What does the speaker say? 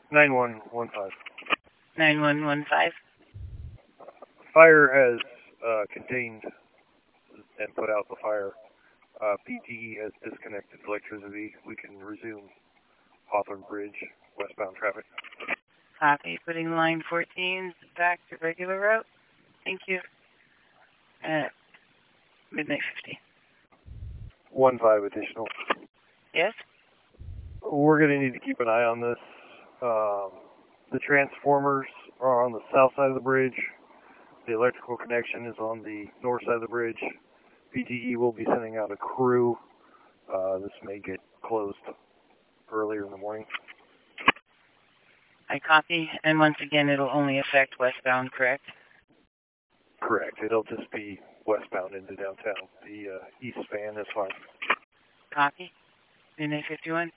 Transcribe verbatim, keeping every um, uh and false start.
nine one one five. nine one one five. Fire has uh, contained and put out the fire. Uh, P T E has disconnected electricity. We can resume Hawthorne Bridge westbound traffic. Copy. Putting line fourteen back to regular route. Thank you. At midnight fifty. One five additional. Yes? We're going to need to keep an eye on this. Um, the transformers are on the south side of the bridge. The electrical connection is on the north side of the bridge. P T E will be sending out a crew. Uh, this may get closed earlier in the morning. I copy. And once again, it'll only affect westbound, correct? Correct. It'll just be westbound into downtown. The uh, east span is fine. Copy. midnight fifty-one.